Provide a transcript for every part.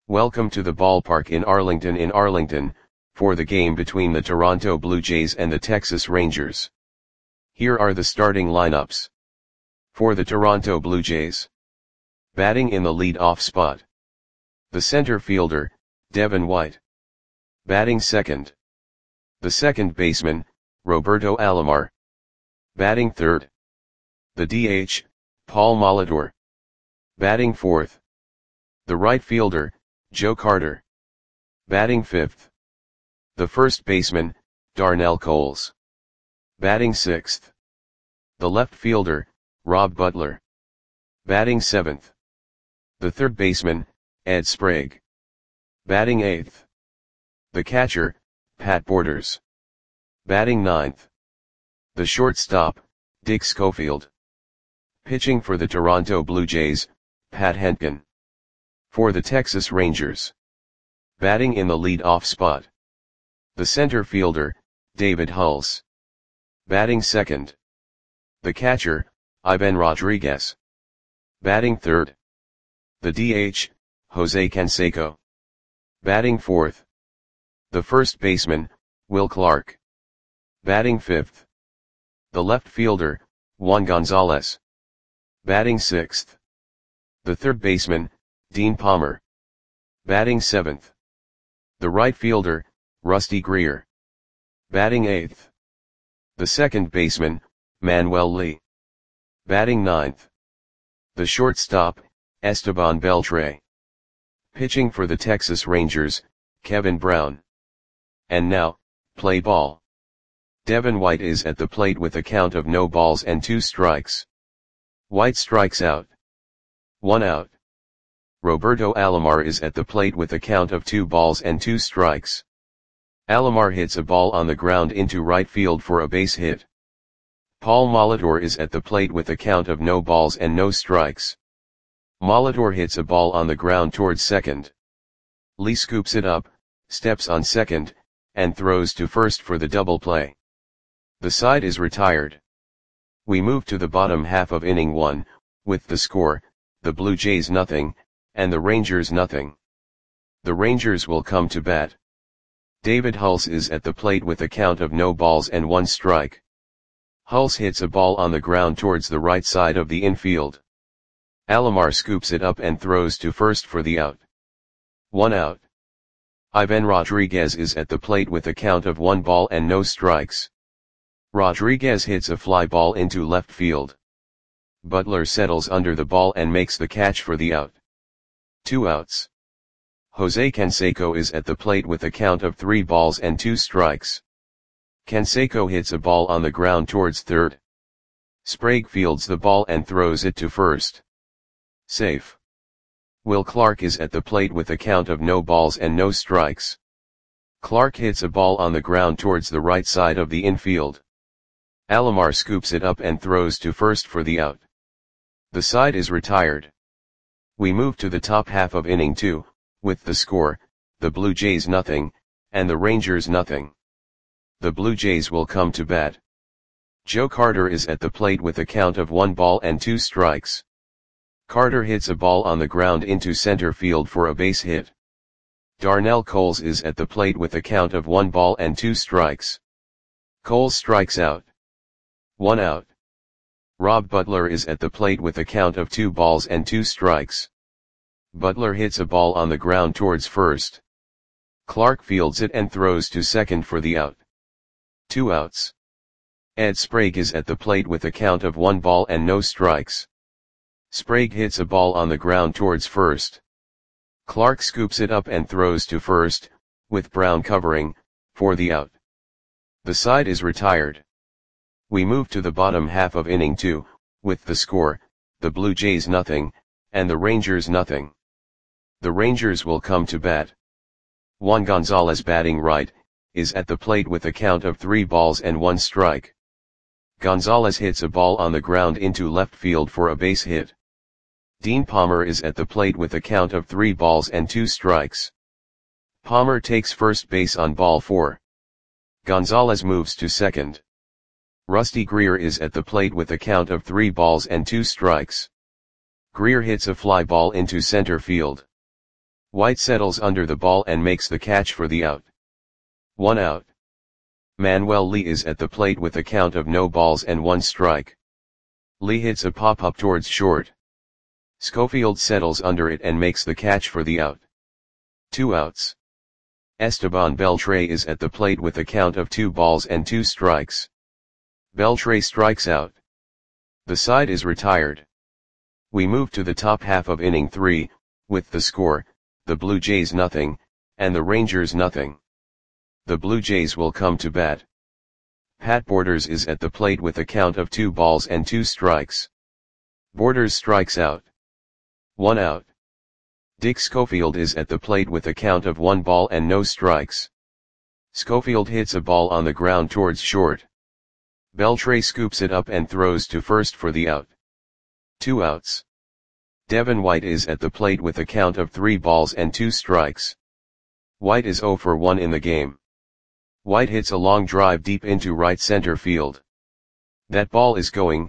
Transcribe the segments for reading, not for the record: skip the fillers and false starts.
Welcome to the ballpark in Arlington, for the game between the Toronto Blue Jays and the Texas Rangers. Here are the starting lineups. For the Toronto Blue Jays. Batting in the lead-off spot. The center fielder, Devin White. Batting second. The second baseman, Roberto Alomar. Batting third. The DH, Paul Molitor. Batting fourth. The right fielder, Joe Carter. Batting fifth. The first baseman, Darnell Coles. Batting sixth. The left fielder, Rob Butler. Batting seventh. The third baseman, Ed Sprague. Batting eighth. The catcher, Pat Borders. Batting ninth. The shortstop, Dick Schofield. Pitching for the Toronto Blue Jays, Pat Hentgen. For the Texas Rangers. Batting in the lead-off spot. The center fielder, David Hulse. Batting second. The catcher, Ivan Rodriguez. Batting third. The DH, Jose Canseco. Batting fourth. The first baseman, Will Clark. Batting fifth. The left fielder, Juan Gonzalez. Batting sixth. The third baseman, Dean Palmer. Batting seventh. The right fielder, Rusty Greer. Batting eighth. The second baseman, Manuel Lee. Batting ninth. The shortstop, Esteban Beltre. Pitching for the Texas Rangers, Kevin Brown. And now, play ball. Devin White is at the plate with a count of no balls and 2 strikes. White strikes out. 1 out. Roberto Alomar is at the plate with a count of 2 balls and 2 strikes. Alomar hits a ball on the ground into right field for a base hit. Paul Molitor is at the plate with a count of no balls and no strikes. Molitor hits a ball on the ground towards second. Lee scoops it up, steps on second, and throws to first for the double play. The side is retired. We move to the bottom half of inning 1, with the score, the Blue Jays 0, and the Rangers 0. The Rangers will come to bat. David Hulse is at the plate with a count of no balls and 1 strike. Hulse hits a ball on the ground towards the right side of the infield. Alomar scoops it up and throws to first for the out. 1 out. Ivan Rodriguez is at the plate with a count of 1 ball and no strikes. Rodriguez hits a fly ball into left field. Butler settles under the ball and makes the catch for the out. 2 outs. Jose Canseco is at the plate with a count of 3 balls and 2 strikes. Canseco hits a ball on the ground towards third. Sprague fields the ball and throws it to first. Safe. Will Clark is at the plate with a count of no balls and no strikes. Clark hits a ball on the ground towards the right side of the infield. Alomar scoops it up and throws to first for the out. The side is retired. We move to the top half of inning 2, with the score, the Blue Jays 0, and the Rangers 0. The Blue Jays will come to bat. Joe Carter is at the plate with a count of 1 ball and 2 strikes. Carter hits a ball on the ground into center field for a base hit. Darnell Coles is at the plate with a count of 1 ball and 2 strikes. Coles strikes out. 1 out. Rob Butler is at the plate with a count of 2 balls and 2 strikes. Butler hits a ball on the ground towards first. Clark fields it and throws to second for the out. 2 outs. Ed Sprague is at the plate with a count of 1 ball and no strikes. Sprague hits a ball on the ground towards first. Clark scoops it up and throws to first, with Brown covering, for the out. The side is retired. We move to the bottom half of inning 2, with the score, the Blue Jays 0, and the Rangers 0. The Rangers will come to bat. Juan Gonzalez batting right, is at the plate with a count of 3 balls and 1 strike. Gonzalez hits a ball on the ground into left field for a base hit. Dean Palmer is at the plate with a count of 3 balls and 2 strikes. Palmer takes first base on ball 4. Gonzalez moves to second. Rusty Greer is at the plate with a count of 3 balls and 2 strikes. Greer hits a fly ball into center field. White settles under the ball and makes the catch for the out. 1 out. Manuel Lee is at the plate with a count of no balls and 1 strike. Lee hits a pop-up towards short. Schofield settles under it and makes the catch for the out. 2 outs. Esteban Beltre is at the plate with a count of 2 balls and 2 strikes. Beltre strikes out. The side is retired. We move to the top half of inning 3, with the score, the Blue Jays nothing, and the Rangers nothing. The Blue Jays will come to bat. Pat Borders is at the plate with a count of 2 balls and 2 strikes. Borders strikes out. 1 out. Dick Schofield is at the plate with a count of 1 ball and no strikes. Schofield hits a ball on the ground towards short. Beltre scoops it up and throws to first for the out. 2 outs. Devin White is at the plate with a count of 3 balls and 2 strikes. White is 0 for 1 in the game. White hits a long drive deep into right center field. That ball is going,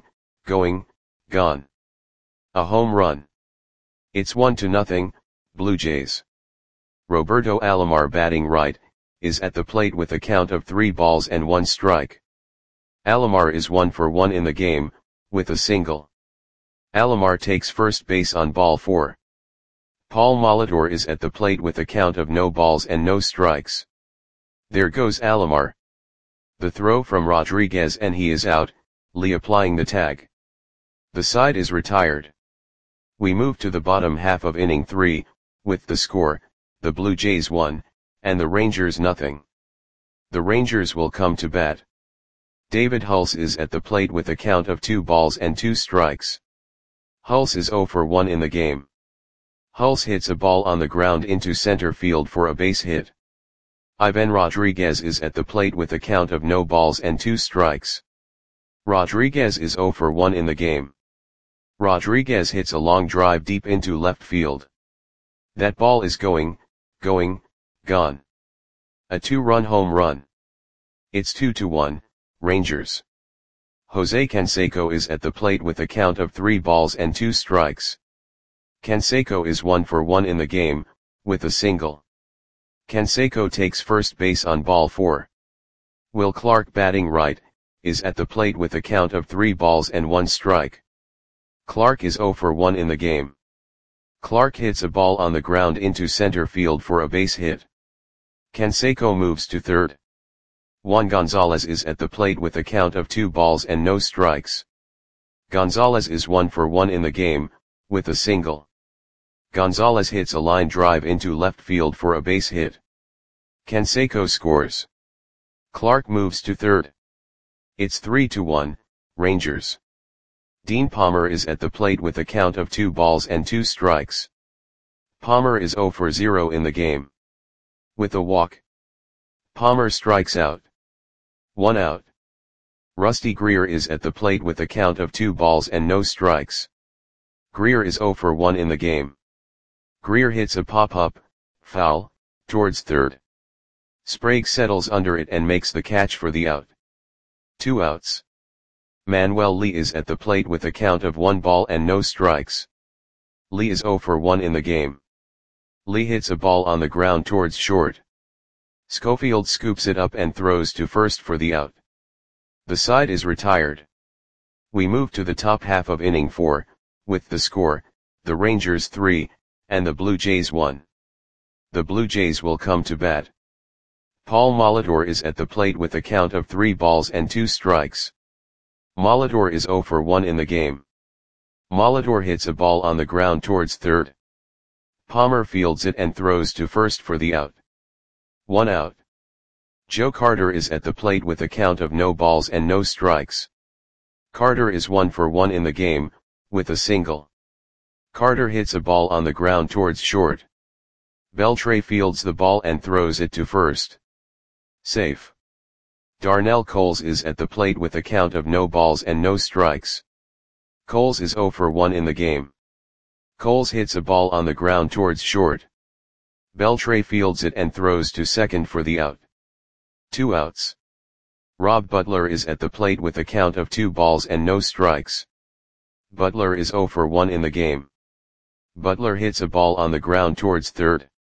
gone. A home run. It's 1-0, Blue Jays. Roberto Alomar batting right, is at the plate with a count of 3 balls and 1 strike. Alomar is 1 for 1 in the game, with a single. Alomar takes first base on ball 4. Paul Molitor is at the plate with a count of no balls and no strikes. There goes Alomar. The throw from Rodriguez and he is out, Lee applying the tag. The side is retired. We move to the bottom half of inning 3, with the score, the Blue Jays 1, and the Rangers nothing. The Rangers will come to bat. David Hulse is at the plate with a count of 2 balls and 2 strikes. Hulse is 0 for 1 in the game. Hulse hits a ball on the ground into center field for a base hit. Ivan Rodriguez is at the plate with a count of no balls and 2 strikes. Rodriguez is 0 for 1 in the game. Rodriguez hits a long drive deep into left field. That ball is going, gone. A 2-run home run. It's 2-1, Rangers. Jose Canseco is at the plate with a count of 3 balls and 2 strikes. Canseco is 1 for 1 in the game, with a single. Canseco takes first base on ball 4. Will Clark batting right, is at the plate with a count of 3 balls and 1 strike. Clark is 0 for 1 in the game. Clark hits a ball on the ground into center field for a base hit. Canseco moves to third. Juan Gonzalez is at the plate with a count of 2 balls and no strikes. Gonzalez is 1 for 1 in the game, with a single. Gonzalez hits a line drive into left field for a base hit. Canseco scores. Clark moves to third. It's 3-1, Rangers. Dean Palmer is at the plate with a count of 2 balls and 2 strikes. Palmer is 0 for 0 in the game. With a walk, Palmer strikes out. 1 out. Rusty Greer is at the plate with a count of 2 balls and no strikes. Greer is 0 for 1 in the game. Greer hits a pop-up, foul, towards third. Sprague settles under it and makes the catch for the out. 2 outs. Manuel Lee is at the plate with a count of 1 ball and no strikes. Lee is 0 for 1 in the game. Lee hits a ball on the ground towards short. Schofield scoops it up and throws to first for the out. The side is retired. We move to the top half of inning 4, with the score, the Rangers 3, and the Blue Jays 1. The Blue Jays will come to bat. Paul Molitor is at the plate with a count of 3 balls and 2 strikes. Molitor is 0 for 1 in the game. Molitor hits a ball on the ground towards third. Palmer fields it and throws to first for the out. 1 out. Joe Carter is at the plate with a count of no balls and no strikes. Carter is 1 for 1 in the game, with a single. Carter hits a ball on the ground towards short. Beltre fields the ball and throws it to first. Safe. Darnell Coles is at the plate with a count of no balls and no strikes. Coles is 0 for 1 in the game. Coles hits a ball on the ground towards short. Beltre fields it and throws to second for the out. 2 outs. Rob Butler is at the plate with a count of 2 balls and no strikes. Butler is 0 for 1 in the game. Butler hits a ball on the ground towards third.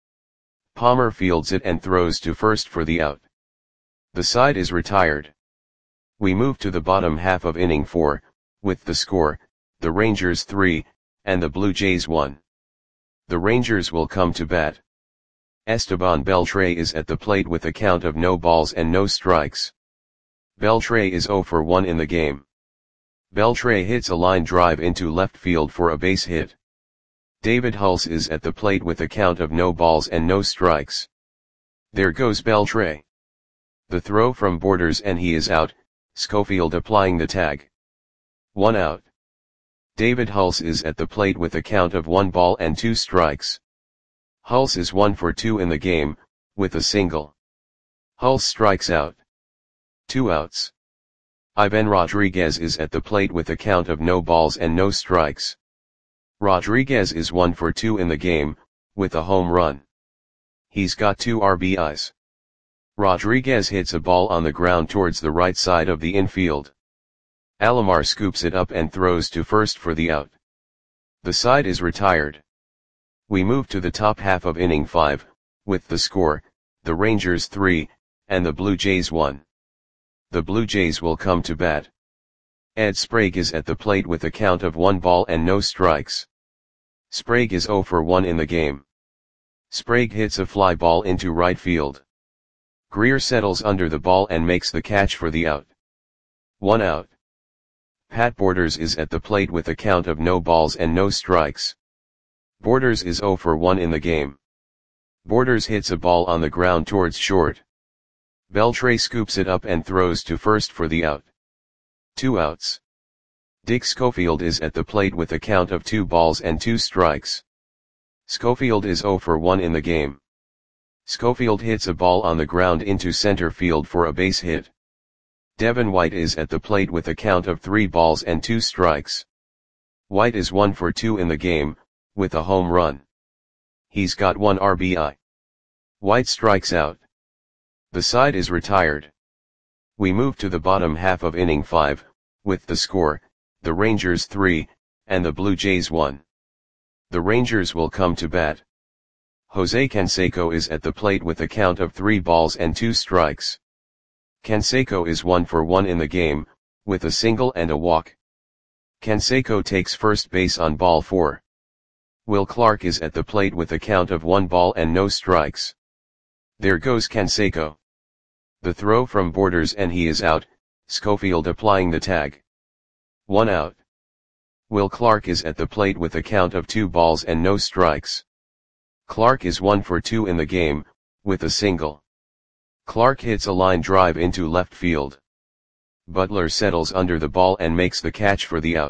Palmer fields it and throws to first for the out. The side is retired. We move to the bottom half of inning 4, with the score, the Rangers 3, and the Blue Jays 1. The Rangers will come to bat. Esteban Beltre is at the plate with a count of no balls and no strikes. Beltre is 0 for 1 in the game. Beltre hits a line drive into left field for a base hit. David Hulse is at the plate with a count of no balls and no strikes. There goes Beltre. The throw from Borders and he is out, Schofield applying the tag. 1 out. David Hulse is at the plate with a count of 1 ball and 2 strikes. Hulse is 1 for 2 in the game, with a single. Hulse strikes out. 2 outs. Ivan Rodriguez is at the plate with a count of no balls and no strikes. Rodriguez is 1 for 2 in the game, with a home run. He's got 2 RBIs. Rodriguez hits a ball on the ground towards the right side of the infield. Alomar scoops it up and throws to first for the out. The side is retired. We move to the top half of inning 5, with the score, the Rangers 3, and the Blue Jays 1. The Blue Jays will come to bat. Ed Sprague is at the plate with a count of 1 ball and no strikes. Sprague is 0 for 1 in the game. Sprague hits a fly ball into right field. Greer settles under the ball and makes the catch for the out. 1 out. Pat Borders is at the plate with a count of no balls and no strikes. Borders is 0 for 1 in the game. Borders hits a ball on the ground towards short. Beltre scoops it up and throws to first for the out. 2 outs. Dick Schofield is at the plate with a count of 2 balls and 2 strikes. Schofield is 0 for 1 in the game. Schofield hits a ball on the ground into center field for a base hit. Devin White is at the plate with a count of 3 balls and 2 strikes. White is 1 for 2 in the game, with a home run. He's got 1 RBI. White strikes out. The side is retired. We move to the bottom half of inning 5, with the score, the Rangers 3, and the Blue Jays 1. The Rangers will come to bat. Jose Canseco is at the plate with a count of 3 balls and 2 strikes. Canseco is 1 for 1 in the game, with a single and a walk. Canseco takes first base on ball 4. Will Clark is at the plate with a count of 1 ball and no strikes. There goes Canseco. The throw from Borders and he is out, Schofield applying the tag. 1 out. Will Clark is at the plate with a count of 2 balls and no strikes. Clark is 1 for 2 in the game, with a single. Clark hits a line drive into left field. Butler settles under the ball and makes the catch for the out.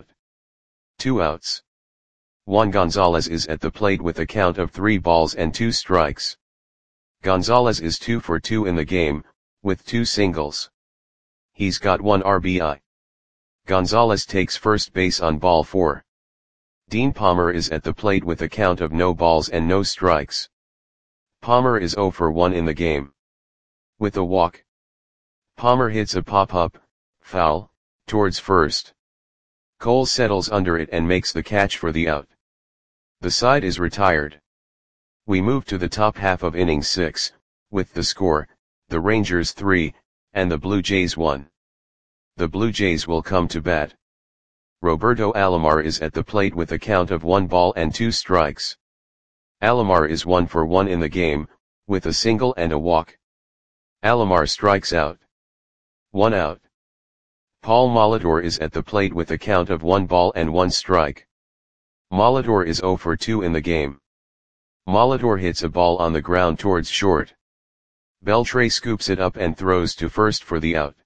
2 outs. Juan Gonzalez is at the plate with a count of 3 balls and 2 strikes. Gonzalez is 2 for 2 in the game, with 2 singles. He's got 1 RBI. Gonzalez takes first base on ball 4. Dean Palmer is at the plate with a count of no balls and no strikes. Palmer is 0 for 1 in the game. With a walk. Palmer hits a pop-up, foul, towards first. Cole settles under it and makes the catch for the out. The side is retired. We move to the top half of inning 6, with the score, the Rangers 3, and the Blue Jays 1. The Blue Jays will come to bat. Roberto Alomar is at the plate with a count of 1 ball and 2 strikes. Alomar is 1 for 1 in the game, with a single and a walk. Alomar strikes out. 1 out. Paul Molitor is at the plate with a count of 1 ball and 1 strike. Molitor is 0 for 2 in the game. Molitor hits a ball on the ground towards short. Beltre scoops it up and throws to first for the out.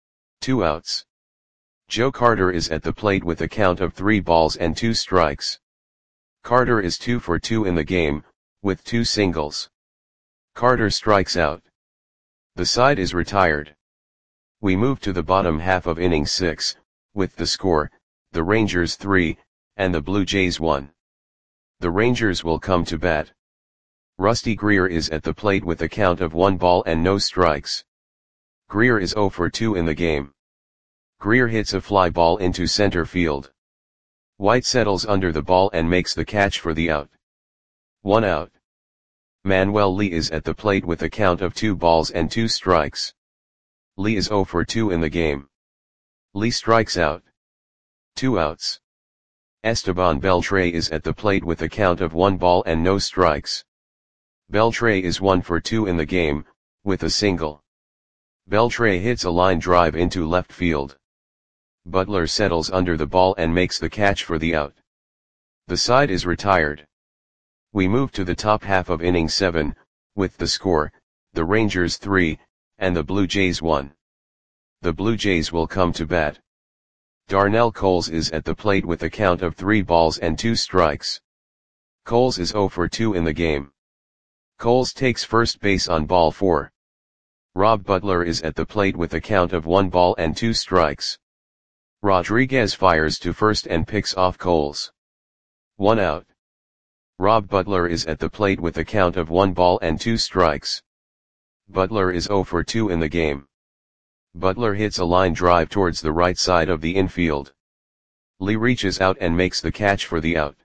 2 outs. Joe Carter is at the plate with a count of 3 balls and 2 strikes. Carter is 2 for 2 in the game, with 2 singles. Carter strikes out. The side is retired. We move to the bottom half of inning 6, with the score, the Rangers 3, and the Blue Jays 1. The Rangers will come to bat. Rusty Greer is at the plate with a count of 1 ball and no strikes. Greer is 0 for 2 in the game. Greer hits a fly ball into center field. White settles under the ball and makes the catch for the out. 1 out. Manuel Lee is at the plate with a count of 2 balls and 2 strikes. Lee is 0 for 2 in the game. Lee strikes out. 2 outs. Esteban Beltre is at the plate with a count of 1 ball and no strikes. Beltre is 1 for 2 in the game, with a single. Beltre hits a line drive into left field. Butler settles under the ball and makes the catch for the out. The side is retired. We move to the top half of inning 7, with the score, the Rangers 3, and the Blue Jays 1. The Blue Jays will come to bat. Darnell Coles is at the plate with a count of 3 balls and 2 strikes. Coles is 0 for 2 in the game. Coles takes first base on ball 4. Rob Butler is at the plate with a count of 1 ball and 2 strikes. Rodriguez fires to first and picks off Coles. 1 out. Rob Butler is at the plate with a count of 1 ball and 2 strikes. Butler is 0 for 2 in the game. Butler hits a line drive towards the right side of the infield. Lee reaches out and makes the catch for the out.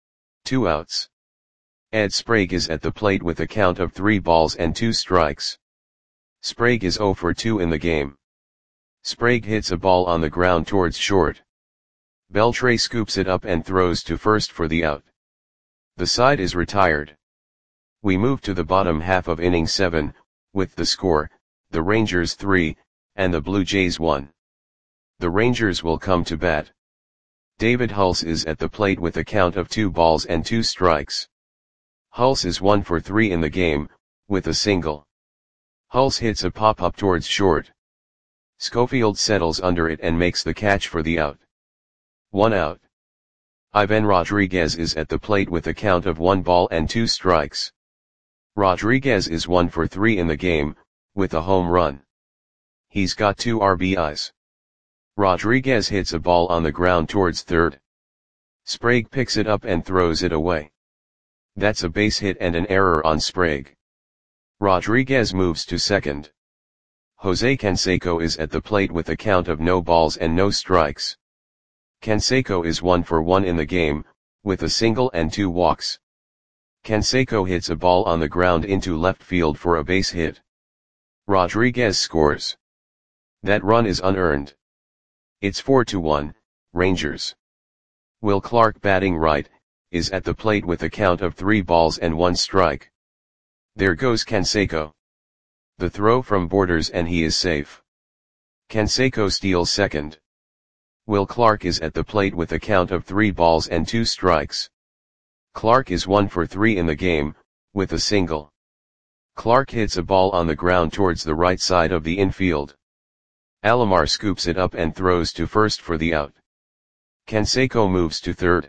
2 outs. Ed Sprague is at the plate with a count of 3 balls and 2 strikes. Sprague is 0 for 2 in the game. Sprague hits a ball on the ground towards short. Beltre scoops it up and throws to first for the out. The side is retired. We move to the bottom half of inning 7, with the score, the Rangers 3, and the Blue Jays 1. The Rangers will come to bat. David Hulse is at the plate with a count of 2 balls and 2 strikes. Hulse is 1 for 3 in the game, with a single. Hulse hits a pop-up towards short. Schofield settles under it and makes the catch for the out. 1 out. Ivan Rodriguez is at the plate with a count of 1 ball and 2 strikes. Rodriguez is 1 for 3 in the game, with a home run. He's got 2 RBIs. Rodriguez hits a ball on the ground towards third. Sprague picks it up and throws it away. That's a base hit and an error on Sprague. Rodriguez moves to second. Jose Canseco is at the plate with a count of no balls and no strikes. Canseco is 1 for 1 in the game, with a single and 2 walks. Canseco hits a ball on the ground into left field for a base hit. Rodriguez scores. That run is unearned. It's 4-1, Rangers. Will Clark, batting right, is at the plate with a count of 3 balls and 1 strike. There goes Canseco. The throw from Borders and he is safe. Canseco steals second. Will Clark is at the plate with a count of 3 balls and 2 strikes. Clark is 1 for 3 in the game, with a single. Clark hits a ball on the ground towards the right side of the infield. Alomar scoops it up and throws to first for the out. Canseco moves to third.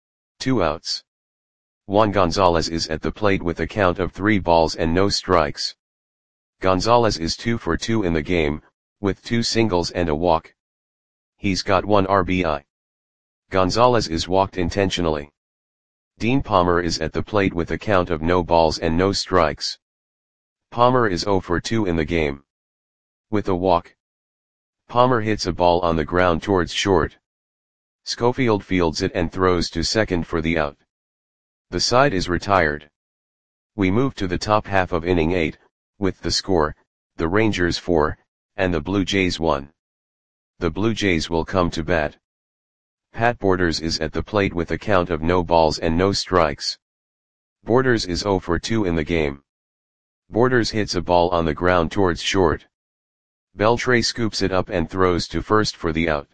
2 outs. Juan Gonzalez is at the plate with a count of 3 balls and no strikes. Gonzalez is 2 for 2 in the game, with 2 singles and a walk. He's got 1 RBI. Gonzalez is walked intentionally. Dean Palmer is at the plate with a count of no balls and no strikes. Palmer is 0 for 2 in the game. With a walk. Palmer hits a ball on the ground towards short. Schofield fields it and throws to second for the out. The side is retired. We move to the top half of inning 8, with the score, the Rangers 4, and the Blue Jays 1. The Blue Jays will come to bat. Pat Borders is at the plate with a count of no balls and no strikes. Borders is 0 for 2 in the game. Borders hits a ball on the ground towards short. Beltre scoops it up and throws to first for the out.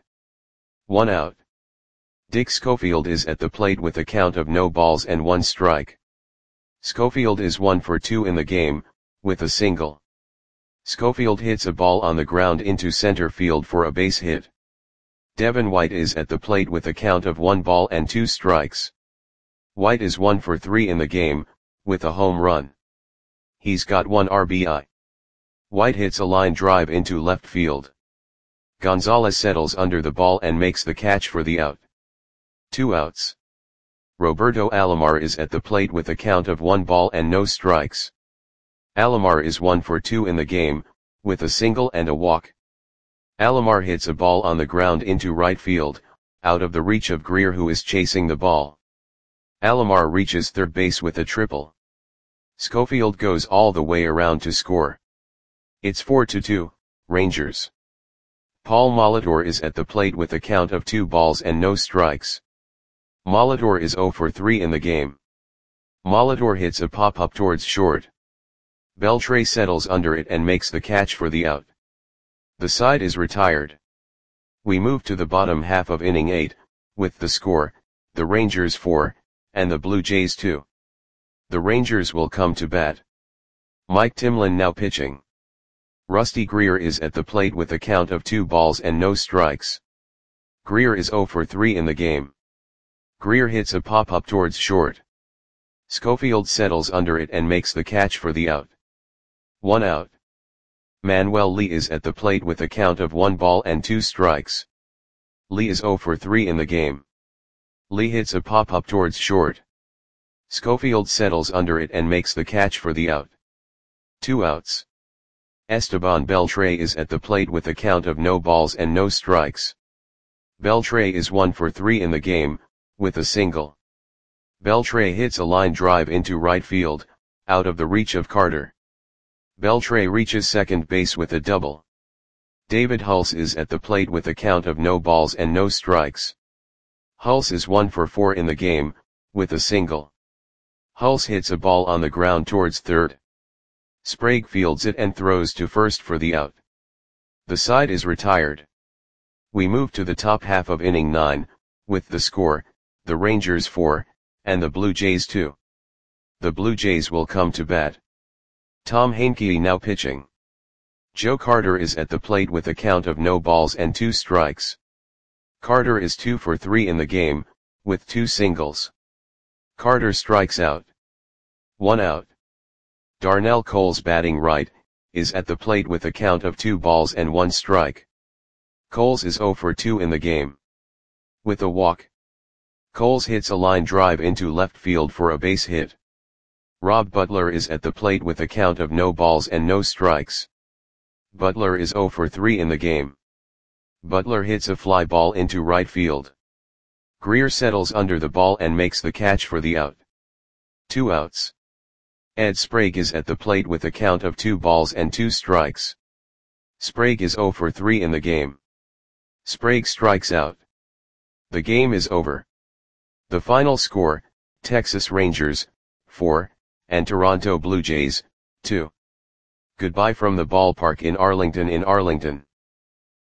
1 out. Dick Schofield is at the plate with a count of no balls and 1 strike. Schofield is 1 for 2 in the game, with a single. Schofield hits a ball on the ground into center field for a base hit. Devin White is at the plate with a count of 1 ball and 2 strikes. White is 1 for 3 in the game, with a home run. He's got 1 RBI. White hits a line drive into left field. Gonzalez settles under the ball and makes the catch for the out. 2 outs. Roberto Alomar is at the plate with a count of 1 ball and no strikes. Alomar is 1 for 2 in the game, with a single and a walk. Alomar hits a ball on the ground into right field, out of the reach of Greer, who is chasing the ball. Alomar reaches third base with a triple. Schofield goes all the way around to score. It's 4-2, Rangers. Paul Molitor is at the plate with a count of 2 balls and no strikes. Molitor is 0 for 3 in the game. Molitor hits a pop-up towards short. Beltre settles under it and makes the catch for the out. The side is retired. We move to the bottom half of inning 8, with the score, the Rangers 4, and the Blue Jays 2. The Rangers will come to bat. Mike Timlin now pitching. Rusty Greer is at the plate with a count of 2 balls and no strikes. Greer is 0 for 3 in the game. Greer hits a pop-up towards short. Schofield settles under it and makes the catch for the out. 1 out. Manuel Lee is at the plate with a count of 1 ball and 2 strikes. Lee is 0 for 3 in the game. Lee hits a pop-up towards short. Schofield settles under it and makes the catch for the out. 2 outs. Esteban Beltre is at the plate with a count of no balls and no strikes. Beltre is 1 for 3 in the game, with a single. Beltre hits a line drive into right field, out of the reach of Carter. Beltre reaches second base with a double. David Hulse is at the plate with a count of no balls and no strikes. Hulse is 1 for 4 in the game, with a single. Hulse hits a ball on the ground towards third. Sprague fields it and throws to first for the out. The side is retired. We move to the top half of inning 9, with the score, the Rangers 4, and the Blue Jays 2. The Blue Jays will come to bat. Tom Heincke now pitching. Joe Carter is at the plate with a count of no balls and 2 strikes. Carter is 2 for 3 in the game, with 2 singles. Carter strikes out. 1 out. Darnell Coles batting right, is at the plate with a count of 2 balls and 1 strike. Coles is 0 for 2 in the game. With a walk. Coles hits a line drive into left field for a base hit. Rob Butler is at the plate with a count of no balls and no strikes. Butler is 0 for 3 in the game. Butler hits a fly ball into right field. Greer settles under the ball and makes the catch for the out. 2 outs. Ed Sprague is at the plate with a count of 2 balls and 2 strikes. Sprague is 0 for 3 in the game. Sprague strikes out. The game is over. The final score, Texas Rangers, 4, and Toronto Blue Jays, 2. Goodbye from the ballpark in Arlington.